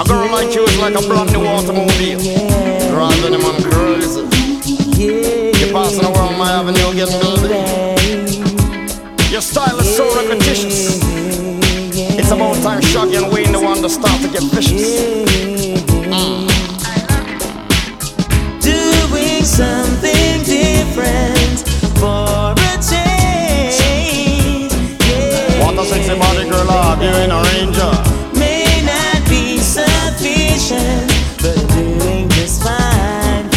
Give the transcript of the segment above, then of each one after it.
A girl like you is like a brand new automobile. Driving him on crazy. You're passing around my avenue getting building. Your style is so repetitious. It's about time Shaggy and Wayne the one to start to get vicious. Doing something different for a change. What a sexy body girl, have you in a ranger? May not be sufficient, but doing just fine,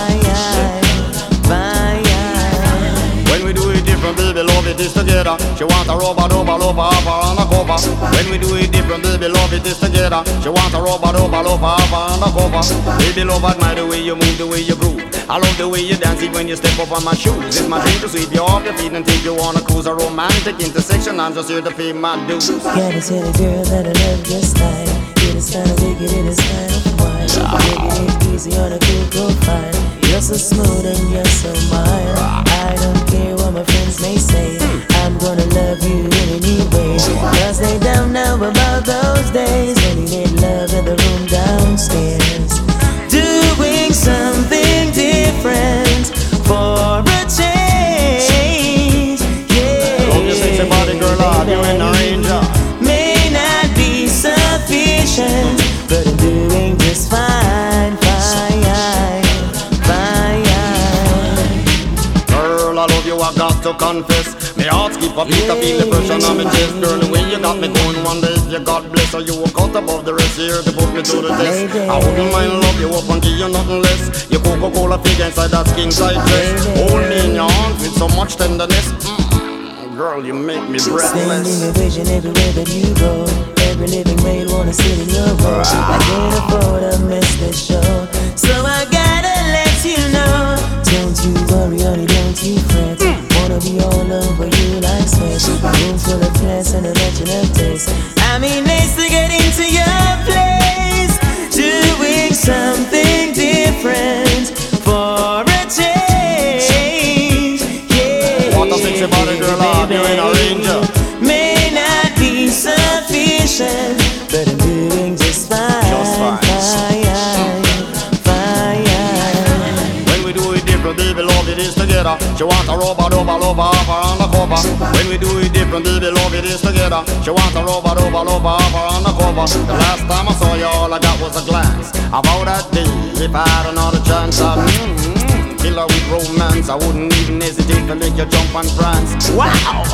fine. When we do it different, baby, love it is together. She want a rubber, half on the cover. When we do it different, baby, love it is together. She want a rubber, half on the cover. Baby, love admire the way you move, the way you groove. I love the way you dance it when you step up on my shoes. It's my dream to sweep you off your feet and take you on a cruise. A romantic intersection, I'm just here to pay my dues. Gotta tell the girl that I love your style. It is kind of wicked, it is kind of wild. Taking it easy on a cool profile. You're so smooth and you're so mild. I don't care what my friends may say. I'm gonna love you in any way. Cause they don't know about those days when you made love in the room downstairs. Doing something different for a change. Love you sexy body girl, have you in a ranger? May not be sufficient, but I'm doing just fine. Girl, I love you, I got to confess. My heart skip a beat, I feel the pressure on my chest. Girl, the way you got me going one day, if you God bless. Or you were cut above the rest here to put me to the test. I wouldn't mind love you up and give you nothing less. Your Coca-Cola figure inside that skin tight dress. Hold me in your arms with so much tenderness. Girl, you make me breathless. Sending a vision everywhere that you go. Every living male wanna sit in your room. I can't afford to miss this show, so I gotta let you know. Don't you worry, honey, don't you fret. Wanna be all over you like sweat. Room full of class and a mention of taste. I mean, it's to get into your place. Doing something different for a change. What a sexy body girl, have you in a ranger? May not be sufficient, but I'm doing just fine. Just fine. When we do it different, baby, love it is together. She want a rubber, half on the cover. When we do it different, baby, love it is together. She want a rubber, half on the cover. The last time I saw you, all I got was a glance. About that day, if I had another chance, I'd kill her with romance. I wouldn't even hesitate to make you jump and prance. Wow!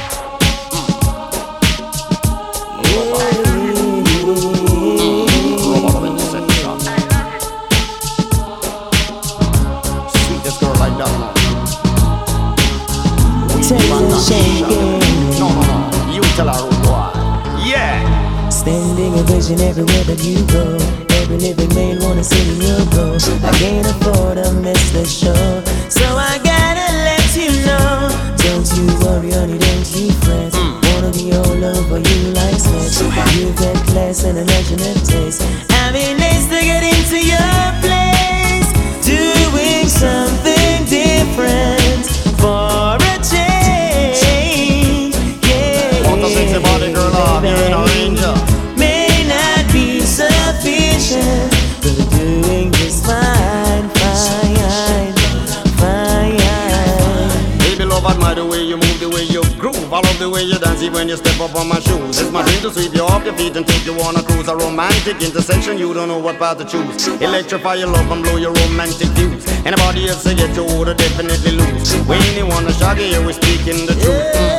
Sweetest girl like that, man. No, you tell her who you are. Yeah! Standing a vision everywhere that you go. Every living male wanna sit in your row. I can't afford to miss the show, so I gotta let you know. Don't you worry, honey, don't you fret. Wanna be all over you like sweat. You've got class and imaginative taste. I mean, it's to get into your place. Doing something different for a change. What a sexy body girl, have you in a ranger? May not be sufficient, but doing just fine. Baby, love admire the way you move, the way you groove. I love the way you dance even when you step up on my shoes. It's my dream to sweep you off your feet and take you on a cruise. A romantic intersection, you don't know what path to choose. Electrify your love and blow your romantic views. Anybody else to get you would definitely lose. When you wanna shaggy, you we speaking the truth.